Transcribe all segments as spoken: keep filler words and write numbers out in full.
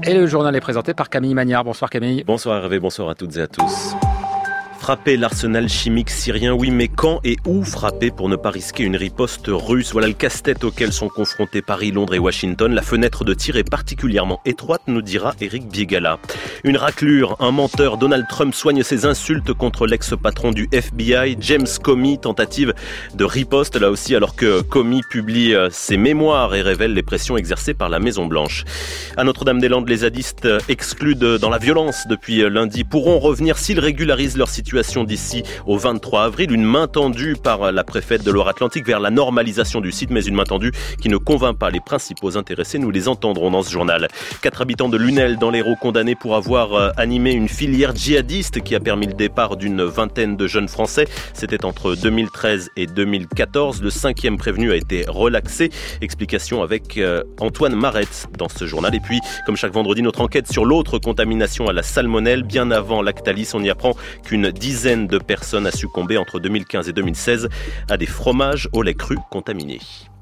Et le journal est présenté par Camille Magnard. Bonsoir Camille. Bonsoir Hervé, bonsoir à toutes et à tous. Frapper l'arsenal chimique syrien, oui, mais quand et où frapper pour ne pas risquer une riposte russe? Voilà le casse-tête auquel sont confrontés Paris, Londres et Washington. La fenêtre de tir est particulièrement étroite, nous dira Éric Biégala. Une raclure, un menteur, Donald Trump soigne ses insultes contre l'ex-patron du F B I, James Comey, tentative de riposte, là aussi, alors que Comey publie ses mémoires et révèle les pressions exercées par la Maison-Blanche. À Notre-Dame-des-Landes, les zadistes exclus de, dans la violence depuis lundi pourront revenir s'ils régularisent leur situation d'ici au vingt-trois avril. Une main tendue par la préfète de Loire-Atlantique vers la normalisation du site, mais une main tendue qui ne convainc pas les principaux intéressés. Nous les entendrons dans ce journal. Quatre habitants de Lunel dans l'Hérault condamnés pour avoir animé une filière djihadiste qui a permis le départ d'une vingtaine de jeunes Français. C'était entre deux mille treize et deux mille quatorze. Le cinquième prévenu a été relaxé. Explication avec Antoine Marette dans ce journal. Et puis, comme chaque vendredi, notre enquête sur l'autre contamination à la salmonelle. Bien avant Lactalis, on y apprend qu'une dizaine de personnes a succombé entre deux mille quinze et deux mille seize à des fromages au lait cru contaminés.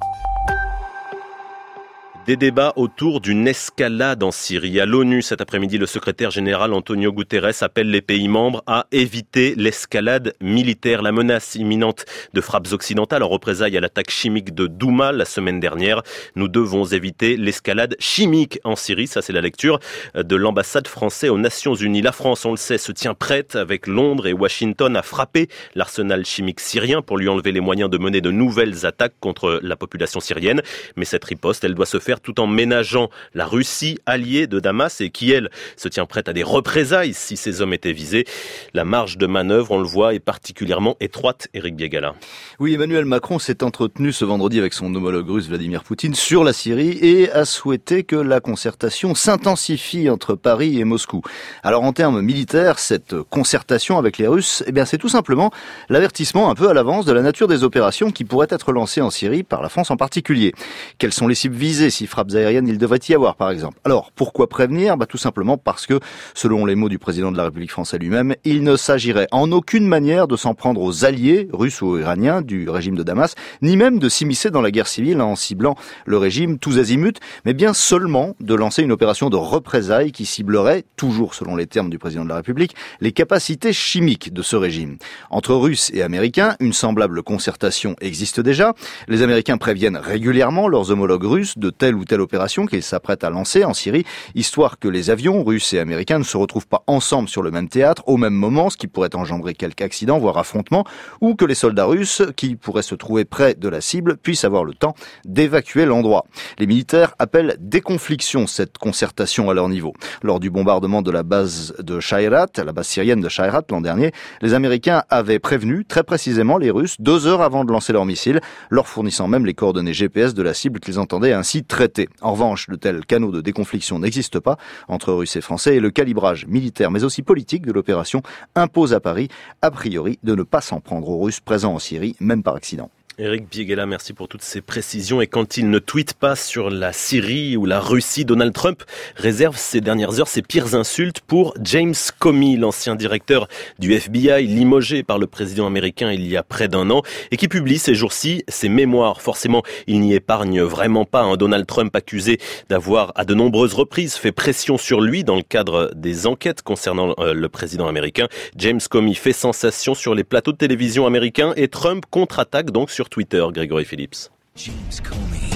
Des débats autour d'une escalade en Syrie. À l'ONU, cet après-midi, le secrétaire général Antonio Guterres appelle les pays membres à éviter l'escalade militaire. La menace imminente de frappes occidentales en représailles à l'attaque chimique de Douma la semaine dernière. Nous devons éviter l'escalade chimique en Syrie. Ça, c'est la lecture de l'ambassade française aux Nations Unies. La France, on le sait, se tient prête avec Londres et Washington à frapper l'arsenal chimique syrien pour lui enlever les moyens de mener de nouvelles attaques contre la population syrienne. Mais cette riposte, elle doit se faire tout en ménageant la Russie, alliée de Damas et qui, elle, se tient prête à des représailles si ces hommes étaient visés. La marge de manœuvre, on le voit, est particulièrement étroite, Éric Biégala. Oui, Emmanuel Macron s'est entretenu ce vendredi avec son homologue russe Vladimir Poutine sur la Syrie et a souhaité que la concertation s'intensifie entre Paris et Moscou. Alors en termes militaires, cette concertation avec les Russes, eh bien c'est tout simplement l'avertissement un peu à l'avance de la nature des opérations qui pourraient être lancées en Syrie par la France en particulier. Quelles sont les cibles visées si frappes aériennes il devrait y avoir, par exemple. Alors, pourquoi prévenir? Bah, tout simplement parce que, selon les mots du président de la République française lui-même, il ne s'agirait en aucune manière de s'en prendre aux alliés, russes ou iraniens, du régime de Damas, ni même de s'immiscer dans la guerre civile en ciblant le régime tous azimuts, mais bien seulement de lancer une opération de représailles qui ciblerait, toujours selon les termes du président de la République, les capacités chimiques de ce régime. Entre Russes et Américains, une semblable concertation existe déjà. Les Américains préviennent régulièrement leurs homologues russes de telle ou telle opération qu'ils s'apprêtent à lancer en Syrie, histoire que les avions russes et américains ne se retrouvent pas ensemble sur le même théâtre au même moment, ce qui pourrait engendrer quelque accident, voire affrontement, ou que les soldats russes, qui pourraient se trouver près de la cible, puissent avoir le temps d'évacuer l'endroit. Les militaires appellent déconfliction cette concertation à leur niveau. Lors du bombardement de la base de Shayrat, la base syrienne de Shayrat l'an dernier, les Américains avaient prévenu très précisément les Russes deux heures avant de lancer leurs missiles, leur fournissant même les coordonnées G P S de la cible qu'ils entendaient ainsi traiter. En revanche, de tels canaux de déconfliction n'existent pas entre Russes et Français et le calibrage militaire mais aussi politique de l'opération impose à Paris, a priori, de ne pas s'en prendre aux Russes présents en Syrie, même par accident. Éric Biégala, merci pour toutes ces précisions. Et quand il ne tweete pas sur la Syrie ou la Russie, Donald Trump réserve ces dernières heures ses pires insultes pour James Comey, l'ancien directeur du F B I, limogé par le président américain il y a près d'un an, et qui publie ces jours-ci ses mémoires. Forcément, il n'y épargne vraiment pas un Donald Trump accusé d'avoir à de nombreuses reprises fait pression sur lui dans le cadre des enquêtes concernant euh, le président américain. James Comey fait sensation sur les plateaux de télévision américains et Trump contre-attaque donc sur Twitter, Grégory Phillips. James Comey.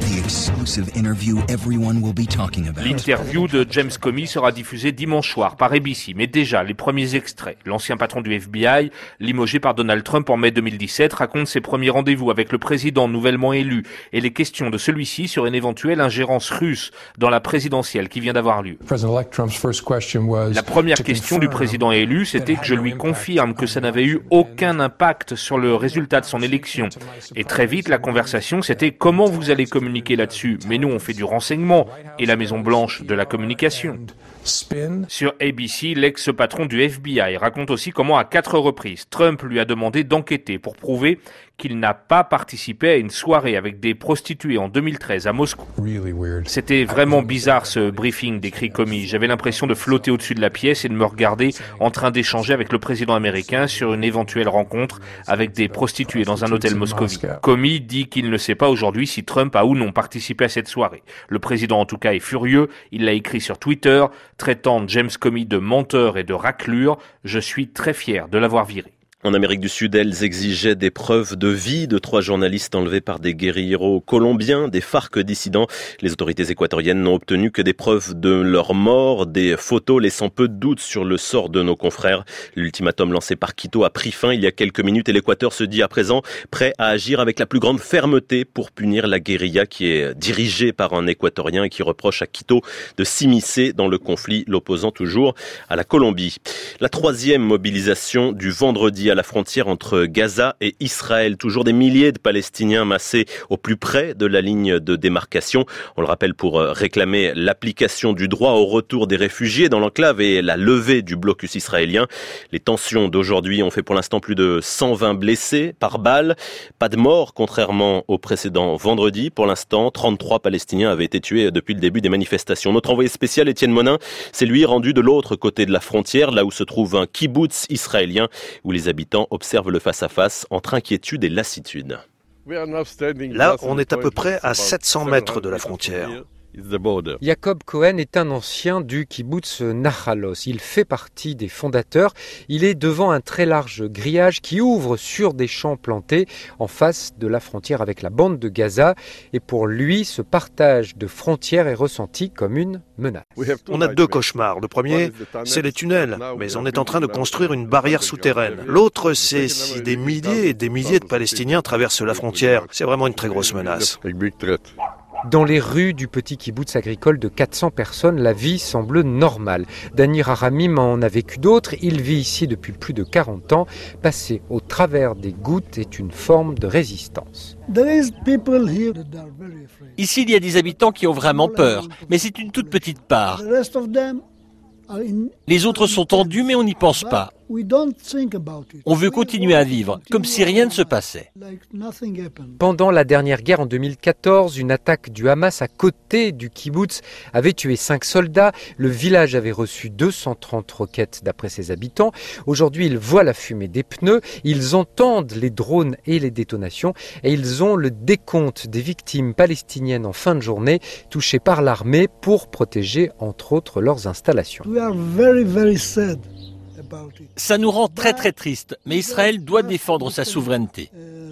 L'interview de James Comey sera diffusée dimanche soir par A B C, mais déjà les premiers extraits. L'ancien patron du F B I, limogé par Donald Trump en mai deux mille dix-sept, raconte ses premiers rendez-vous avec le président nouvellement élu et les questions de celui-ci sur une éventuelle ingérence russe dans la présidentielle qui vient d'avoir lieu. La première question du président élu, c'était que je lui confirme que ça n'avait eu aucun impact sur le résultat de son élection. Et très vite, la conversation, c'était comment vous allez communiquer là-dessus, mais nous on fait du renseignement et la Maison-Blanche de la communication. Sur A B C, l'ex-patron du F B I raconte aussi comment à quatre reprises, Trump lui a demandé d'enquêter pour prouver qu'il n'a pas participé à une soirée avec des prostituées en deux mille treize à Moscou. C'était vraiment bizarre ce briefing, décrit Comey. J'avais l'impression de flotter au-dessus de la pièce et de me regarder en train d'échanger avec le président américain sur une éventuelle rencontre avec des prostituées dans un hôtel moscovite. Comey dit qu'il ne sait pas aujourd'hui si Trump a ou non participé à cette soirée. Le président en tout cas est furieux, il l'a écrit sur Twitter, traitant James Comey de menteur et de raclure. Je suis très fier de l'avoir viré. En Amérique du Sud, elles exigeaient des preuves de vie de trois journalistes enlevés par des guérilleros colombiens, des FARC dissidents. Les autorités équatoriennes n'ont obtenu que des preuves de leur mort, des photos laissant peu de doute sur le sort de nos confrères. L'ultimatum lancé par Quito a pris fin il y a quelques minutes et l'Équateur se dit à présent prêt à agir avec la plus grande fermeté pour punir la guérilla qui est dirigée par un Équatorien et qui reproche à Quito de s'immiscer dans le conflit, l'opposant toujours à la Colombie. La troisième mobilisation du vendredi à la frontière entre Gaza et Israël. Toujours des milliers de Palestiniens massés au plus près de la ligne de démarcation. On le rappelle pour réclamer l'application du droit au retour des réfugiés dans l'enclave et la levée du blocus israélien. Les tensions d'aujourd'hui ont fait pour l'instant plus de cent vingt blessés par balle. Pas de mort, contrairement au précédent vendredi. Pour l'instant, trente-trois Palestiniens avaient été tués depuis le début des manifestations. Notre envoyé spécial, Étienne Monin, s'est lui rendu de l'autre côté de la frontière, là où se trouve un kibboutz israélien, où les habitants observent le face-à-face entre inquiétude et lassitude. Là, on est à peu près à sept cents mètres de la frontière. Jacob Cohen est un ancien du kibboutz Nachalos. Il fait partie des fondateurs. Il est devant un très large grillage qui ouvre sur des champs plantés en face de la frontière avec la bande de Gaza. Et pour lui, ce partage de frontières est ressenti comme une menace. On a deux cauchemars. Le premier, c'est les tunnels, mais on est en train de construire une barrière souterraine. L'autre, c'est si des milliers et des milliers de Palestiniens traversent la frontière. C'est vraiment une très grosse menace. Dans les rues du petit kibboutz agricole de quatre cents personnes, la vie semble normale. Dani Rahamim en a vécu d'autres. Il vit ici depuis plus de quarante ans. Passer au travers des gouttes est une forme de résistance. Ici, il y a des habitants qui ont vraiment peur, mais c'est une toute petite part. Les autres sont tendus, mais on n'y pense pas. On veut continuer à vivre, comme si rien ne se passait. Pendant la dernière guerre en deux mille quatorze, une attaque du Hamas à côté du kibboutz avait tué cinq soldats. Le village avait reçu deux cent trente roquettes d'après ses habitants. Aujourd'hui, ils voient la fumée des pneus, ils entendent les drones et les détonations et ils ont le décompte des victimes palestiniennes en fin de journée touchées par l'armée pour protéger entre autres leurs installations. Ça nous rend très très tristes, mais Israël doit défendre sa souveraineté.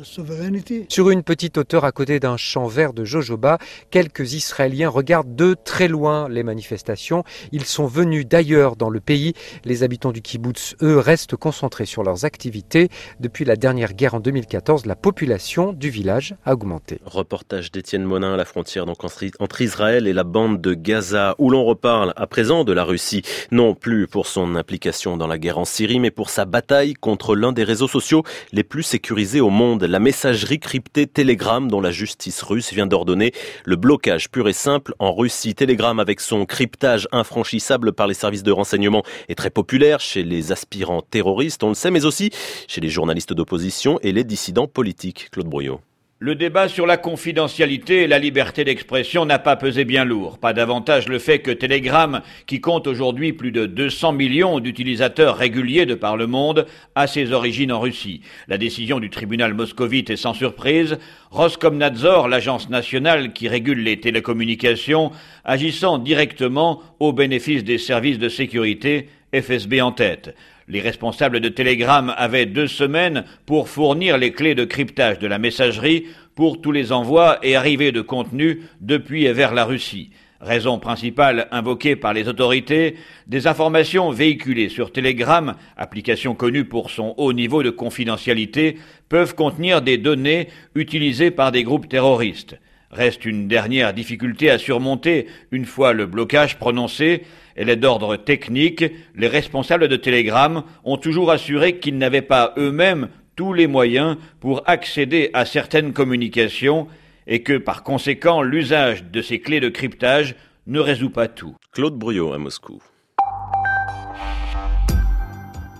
Sur une petite hauteur à côté d'un champ vert de jojoba, quelques Israéliens regardent de très loin les manifestations. Ils sont venus d'ailleurs dans le pays. Les habitants du kibboutz, eux, restent concentrés sur leurs activités. Depuis la dernière guerre en deux mille quatorze, la population du village a augmenté. Reportage d'Étienne Monin à la frontière donc entre Israël et la bande de Gaza, où l'on reparle à présent de la Russie, non plus pour son implication dans la guerre en Syrie, mais pour sa bataille contre l'un des réseaux sociaux les plus sécurisés au monde, la messagerie cryptée Telegram, dont la justice russe vient d'ordonner le blocage pur et simple en Russie. Telegram, avec son cryptage infranchissable par les services de renseignement, est très populaire chez les aspirants terroristes, on le sait, mais aussi chez les journalistes d'opposition et les dissidents politiques. Claude Brouillot. Le débat sur la confidentialité et la liberté d'expression n'a pas pesé bien lourd. Pas davantage le fait que Telegram, qui compte aujourd'hui plus de deux cents millions d'utilisateurs réguliers de par le monde, a ses origines en Russie. La décision du tribunal moscovite est sans surprise. Roskomnadzor, l'agence nationale qui régule les télécommunications, agissant directement au bénéfice des services de sécurité, F S B en tête. Les responsables de Telegram avaient deux semaines pour fournir les clés de cryptage de la messagerie pour tous les envois et arrivées de contenu depuis et vers la Russie. Raison principale invoquée par les autorités, des informations véhiculées sur Telegram, application connue pour son haut niveau de confidentialité, peuvent contenir des données utilisées par des groupes terroristes. Reste une dernière difficulté à surmonter une fois le blocage prononcé. Elle est d'ordre technique. Les responsables de Telegram ont toujours assuré qu'ils n'avaient pas eux-mêmes tous les moyens pour accéder à certaines communications et que, par conséquent, l'usage de ces clés de cryptage ne résout pas tout. Claude Brouillot à Moscou.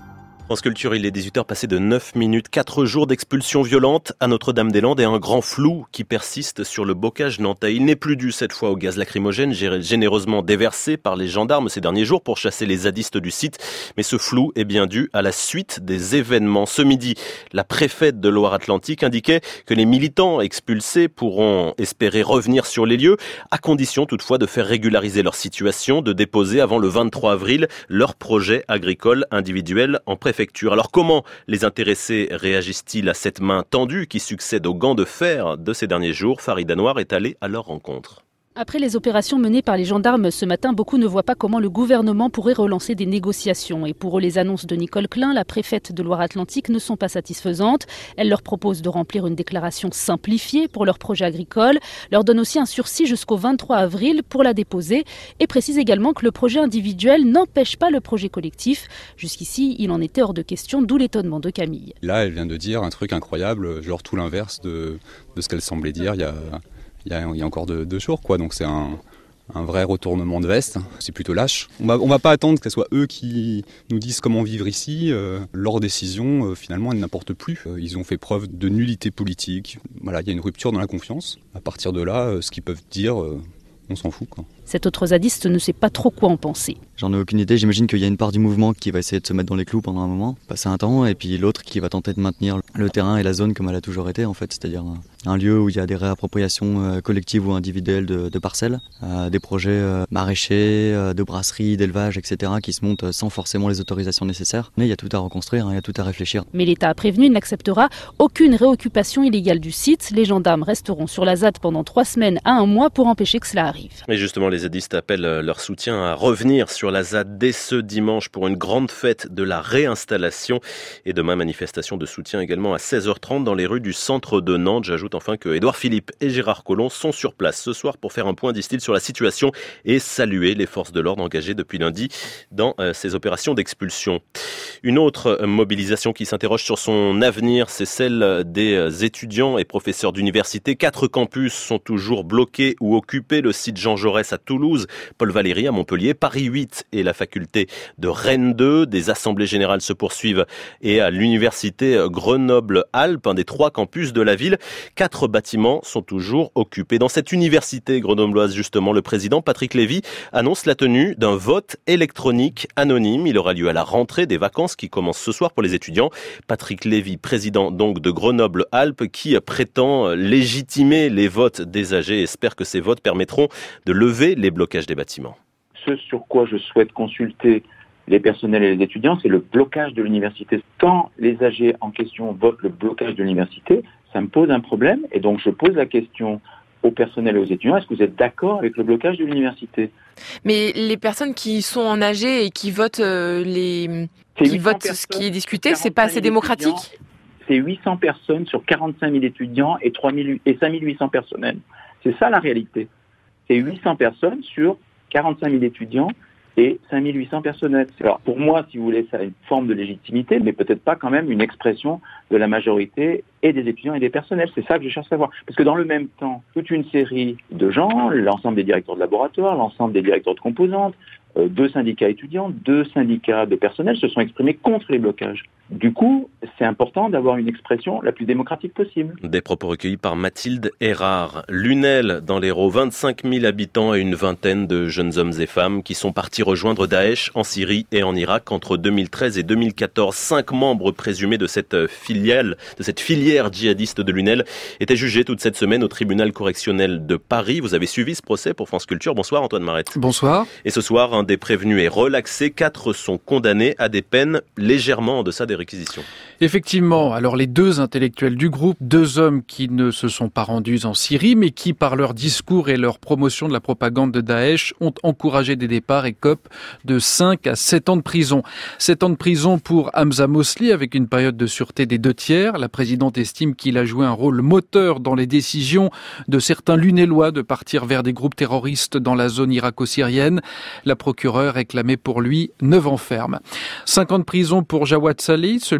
France Culture, il est dix-huit heures passées de neuf minutes. Quatre jours d'expulsion violente à Notre-Dame-des-Landes et un grand flou qui persiste sur le bocage nantais. Il n'est plus dû cette fois au gaz lacrymogène généreusement déversé par les gendarmes ces derniers jours pour chasser les zadistes du site. Mais ce flou est bien dû à la suite des événements. Ce midi, la préfète de Loire-Atlantique indiquait que les militants expulsés pourront espérer revenir sur les lieux, à condition toutefois de faire régulariser leur situation, de déposer avant le vingt-trois avril leur projet agricole individuel en préfecture. Alors comment les intéressés réagissent-ils à cette main tendue qui succède aux gants de fer de ces derniers jours? Farid Anouar est allé à leur rencontre. Après les opérations menées par les gendarmes ce matin, beaucoup ne voient pas comment le gouvernement pourrait relancer des négociations. Et pour eux, les annonces de Nicole Klein, la préfète de Loire-Atlantique, ne sont pas satisfaisantes. Elle leur propose de remplir une déclaration simplifiée pour leur projet agricole, leur donne aussi un sursis jusqu'au vingt-trois avril pour la déposer et précise également que le projet individuel n'empêche pas le projet collectif. Jusqu'ici, il en était hors de question, d'où l'étonnement de Camille. Là, elle vient de dire un truc incroyable, genre tout l'inverse de, de ce qu'elle semblait dire il y a... Il y, a, il y a encore deux, deux jours, quoi. Donc c'est un, un vrai retournement de veste. C'est plutôt lâche. On va, on va pas attendre que ce soit eux qui nous disent comment vivre ici. Euh, leur décision, euh, finalement, elle n'importe plus. Euh, ils ont fait preuve de nullité politique. Voilà, il y a une rupture dans la confiance. À partir de là, euh, ce qu'ils peuvent dire, euh, on s'en fout, quoi. Cet autre zadiste ne sait pas trop quoi en penser. J'en ai aucune idée. J'imagine qu'il y a une part du mouvement qui va essayer de se mettre dans les clous pendant un moment, passer un temps, et puis l'autre qui va tenter de maintenir le terrain et la zone comme elle a toujours été, en fait. C'est-à-dire un lieu où il y a des réappropriations collectives ou individuelles de, de parcelles, euh, des projets euh, maraîchers, euh, de brasseries, d'élevage, et cetera qui se montent sans forcément les autorisations nécessaires. Mais il y a tout à reconstruire, hein, il y a tout à réfléchir. Mais l'État a prévenu, il n'acceptera aucune réoccupation illégale du site. Les gendarmes resteront sur la Z A D pendant trois semaines à un mois pour empêcher que cela arrive. Et justement, les zadistes appellent leur soutien à revenir sur la Z A D dès ce dimanche pour une grande fête de la réinstallation. Et demain, manifestation de soutien également à seize heures trente dans les rues du centre de Nantes. J'ajoute enfin que Édouard Philippe et Gérard Collomb sont sur place ce soir pour faire un point, disent-ils, sur la situation et saluer les forces de l'ordre engagées depuis lundi dans euh, ces opérations d'expulsion. Une autre mobilisation qui s'interroge sur son avenir, c'est celle des étudiants et professeurs d'université. Quatre campus sont toujours bloqués ou occupés. Le site Jean Jaurès à Toulouse, Paul Valéry à Montpellier, Paris huit et la faculté de Rennes deux. Des assemblées générales se poursuivent et à l'université Grenoble-Alpes, un des trois campus de la ville, quatre bâtiments sont toujours occupés. Dans cette université grenobloise, justement, le président Patrick Lévy annonce la tenue d'un vote électronique anonyme. Il aura lieu à la rentrée des vacances qui commence ce soir pour les étudiants. Patrick Lévy, président donc de Grenoble-Alpes, qui prétend légitimer les votes des âgés, espère que ces votes permettront de lever les blocages des bâtiments. Ce sur quoi je souhaite consulter les personnels et les étudiants, c'est le blocage de l'université. Quand les âgés en question votent le blocage de l'université, ça me pose un problème et donc je pose la question au personnel et aux étudiants, est-ce que vous êtes d'accord avec le blocage de l'université? Mais les personnes qui sont en A G et qui votent euh, les qui votent ce qui est discuté, c'est pas assez démocratique? C'est huit cents personnes sur quarante-cinq mille étudiants et trois mille et cinq mille huit cents personnels. C'est ça la réalité. C'est huit cents personnes sur quarante-cinq mille étudiants et cinq mille huit cents personnels. Alors pour moi, si vous voulez, ça a une forme de légitimité, mais peut-être pas quand même une expression de la majorité et des étudiants et des personnels. C'est ça que je cherche à savoir. Parce que dans le même temps, toute une série de gens, l'ensemble des directeurs de laboratoire, l'ensemble des directeurs de composantes, euh, deux syndicats étudiants, deux syndicats de personnel se sont exprimés contre les blocages. Du coup, c'est important d'avoir une expression la plus démocratique possible. Des propos recueillis par Mathilde Erard. Lunel, dans l'Hérault, vingt-cinq mille habitants et une vingtaine de jeunes hommes et femmes qui sont partis rejoindre Daesh en Syrie et en Irak entre deux mille treize et deux mille quatorze. Cinq membres présumés de cette filiale, de cette filière djihadiste de Lunel étaient jugés toute cette semaine au tribunal correctionnel de Paris. Vous avez suivi ce procès pour France Culture. Bonsoir Antoine Marette. Bonsoir. Et ce soir, un des prévenus est relaxé. Quatre sont condamnés à des peines légèrement en deçà des réquisitions. Effectivement, alors les deux intellectuels du groupe, deux hommes qui ne se sont pas rendus en Syrie, mais qui par leur discours et leur promotion de la propagande de Daesh ont encouragé des départs et copent de cinq à sept ans de prison. sept ans de prison pour Hamza Mosli avec une période de sûreté des deux tiers. La présidente estime qu'il a joué un rôle moteur dans les décisions de certains Lunélois de partir vers des groupes terroristes dans la zone irako-syrienne. La procureure réclamait pour lui neuf ans ferme. cinq ans de prison pour Jawad Saleh, celui qui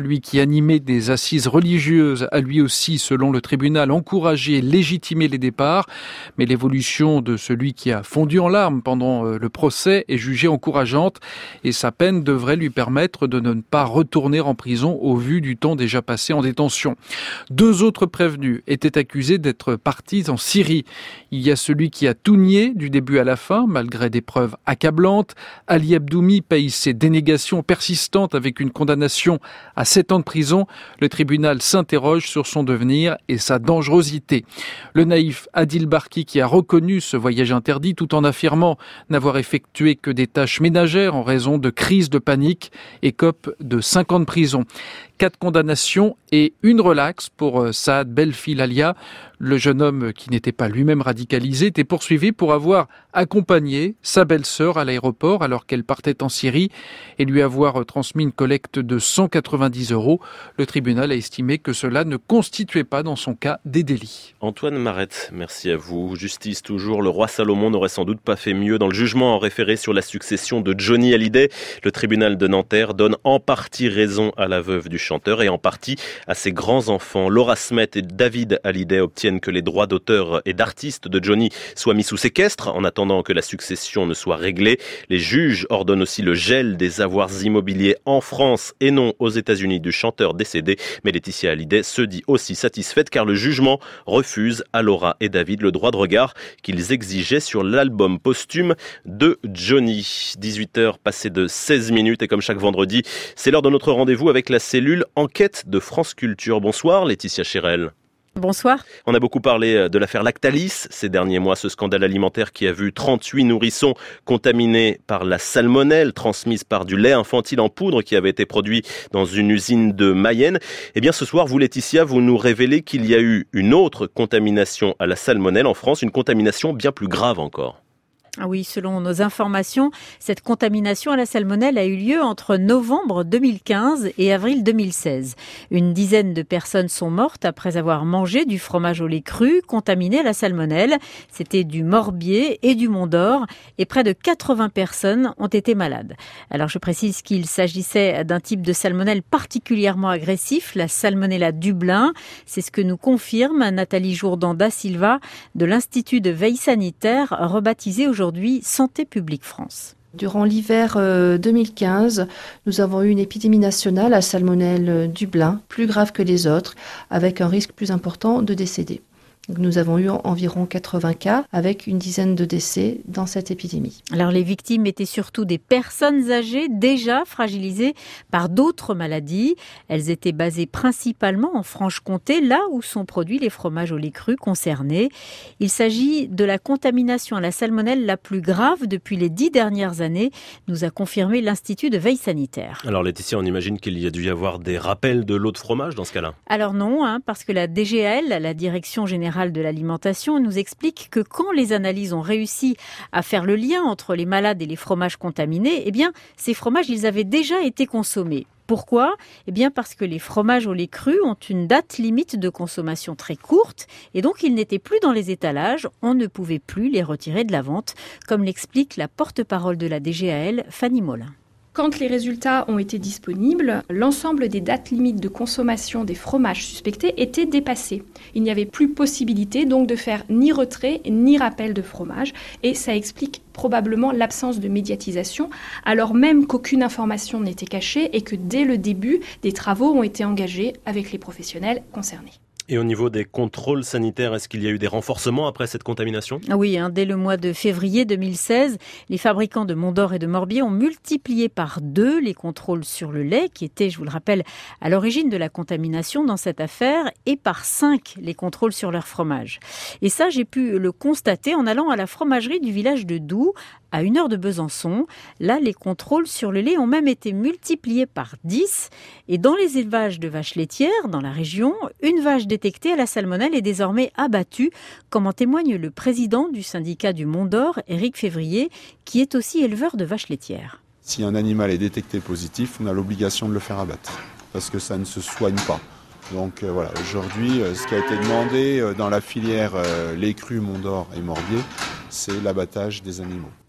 animé des assises religieuses a lui aussi, selon le tribunal, encouragé et légitimé les départs. Mais l'évolution de celui qui a fondu en larmes pendant le procès est jugée encourageante et sa peine devrait lui permettre de ne pas retourner en prison au vu du temps déjà passé en détention. Deux autres prévenus étaient accusés d'être partis en Syrie. Il y a celui qui a tout nié du début à la fin, malgré des preuves accablantes. Ali Abdoumi paye ses dénégations persistantes avec une condamnation à sept ans de prison. Le tribunal s'interroge sur son devenir et sa dangerosité. Le naïf Adil Barki qui a reconnu ce voyage interdit tout en affirmant n'avoir effectué que des tâches ménagères en raison de crises de panique écope de cinq ans de prison. Quatre condamnations et une relaxe pour Saad Belfilalia. Le jeune homme, qui n'était pas lui-même radicalisé, était poursuivi pour avoir accompagné sa belle-sœur à l'aéroport alors qu'elle partait en Syrie et lui avoir transmis une collecte de cent quatre-vingt-dix euros. Le tribunal a estimé que cela ne constituait pas dans son cas des délits. Antoine Marette, merci à vous. Justice toujours, le roi Salomon n'aurait sans doute pas fait mieux. Dans le jugement en référé sur la succession de Johnny Hallyday, le tribunal de Nanterre donne en partie raison à la veuve du chanteur et en partie à ses grands-enfants. Laura Smet et David Hallyday obtiennent que les droits d'auteur et d'artistes de Johnny soient mis sous séquestre en attendant que la succession ne soit réglée. Les juges ordonnent aussi le gel des avoirs immobiliers en France et non aux États-Unis du chanteur décédé. Mais Laetitia Hallyday se dit aussi satisfaite car le jugement refuse à Laura et David le droit de regard qu'ils exigeaient sur l'album posthume de Johnny. dix-huit heures passées de seize minutes et comme chaque vendredi, c'est l'heure de notre rendez-vous avec la cellule Enquête de France Culture. Bonsoir Laetitia Chérel. Bonsoir. On a beaucoup parlé de l'affaire Lactalis ces derniers mois, ce scandale alimentaire qui a vu trente-huit nourrissons contaminés par la salmonelle transmise par du lait infantile en poudre qui avait été produit dans une usine de Mayenne. Eh bien ce soir, vous Laetitia, vous nous révélez qu'il y a eu une autre contamination à la salmonelle en France, une contamination bien plus grave encore. Ah oui, selon nos informations, cette contamination à la salmonelle a eu lieu entre novembre deux mille quinze et avril deux mille seize. Une dizaine de personnes sont mortes après avoir mangé du fromage au lait cru contaminé à la salmonelle. C'était du Morbier et du Mont d'Or et près de quatre-vingts personnes ont été malades. Alors je précise qu'il s'agissait d'un type de salmonelle particulièrement agressif, la Salmonella Dublin. C'est ce que nous confirme Nathalie Jourdan da Silva de l'Institut de veille sanitaire rebaptisé aujourd'hui Aujourd'hui, Santé publique France. Durant l'hiver deux mille quinze, nous avons eu une épidémie nationale à Salmonelle Dublin, plus grave que les autres, avec un risque plus important de décédés. Donc nous avons eu environ quatre-vingts cas avec une dizaine de décès dans cette épidémie. Alors les victimes étaient surtout des personnes âgées déjà fragilisées par d'autres maladies. Elles étaient basées principalement en Franche-Comté, là où sont produits les fromages au lait cru concernés. Il s'agit de la contamination à la salmonelle la plus grave depuis les dix dernières années, nous a confirmé l'Institut de veille sanitaire. Alors Laetitia, on imagine qu'il y a dû y avoir des rappels de l'eau de fromage dans ce cas-là? Alors non, hein, parce que la D G A L, la Direction générale de l'alimentation, nous explique que quand les analyses ont réussi à faire le lien entre les malades et les fromages contaminés, eh bien, ces fromages, ils avaient déjà été consommés. Pourquoi ? Eh bien parce que les fromages au lait cru ont une date limite de consommation très courte et donc ils n'étaient plus dans les étalages, on ne pouvait plus les retirer de la vente, comme l'explique la porte-parole de la D G A L, Fanny Molin. Quand les résultats ont été disponibles, l'ensemble des dates limites de consommation des fromages suspectés étaient dépassées. Il n'y avait plus possibilité donc de faire ni retrait ni rappel de fromage et ça explique probablement l'absence de médiatisation alors même qu'aucune information n'était cachée et que dès le début, des travaux ont été engagés avec les professionnels concernés. Et au niveau des contrôles sanitaires, est-ce qu'il y a eu des renforcements après cette contamination ? Oui, hein, dès le mois de février deux mille seize, les fabricants de Mont d'Or et de Morbier ont multiplié par deux les contrôles sur le lait, qui était, je vous le rappelle, à l'origine de la contamination dans cette affaire, et par cinq les contrôles sur leur fromage. Et ça, j'ai pu le constater en allant à la fromagerie du village de Doux, à une heure de Besançon. Là, les contrôles sur le lait ont même été multipliés par dix. Et dans les élevages de vaches laitières, dans la région, une vache détectée à la salmonelle est désormais abattue, comme en témoigne le président du syndicat du Mont d'Or, Éric Février, qui est aussi éleveur de vaches laitières. Si un animal est détecté positif, on a l'obligation de le faire abattre, parce que ça ne se soigne pas. Donc euh, voilà, aujourd'hui, euh, ce qui a été demandé euh, dans la filière euh, lait cru, Mont d'Or et Morbier, c'est l'abattage des animaux.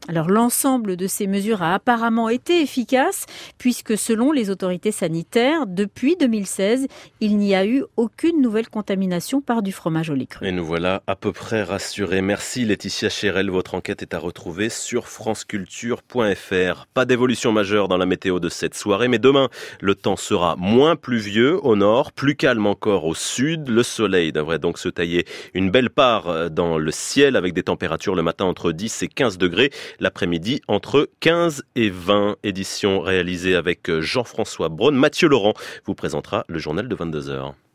Alors l'ensemble de ces mesures a apparemment été efficace puisque selon les autorités sanitaires, depuis deux mille seize, il n'y a eu aucune nouvelle contamination par du fromage au lait cru. Et nous voilà à peu près rassurés. Merci Laetitia Chérel, votre enquête est à retrouver sur franceculture point f r. Pas d'évolution majeure dans la météo de cette soirée, mais demain, le temps sera moins pluvieux au nord, plus calme encore au sud. Le soleil devrait donc se tailler une belle part dans le ciel avec des températures le matin entre dix et quinze degrés. L'après-midi, entre quinze et vingt. Édition réalisée avec Jean-François Braun. Mathieu Laurent vous présentera le journal de vingt-deux heures.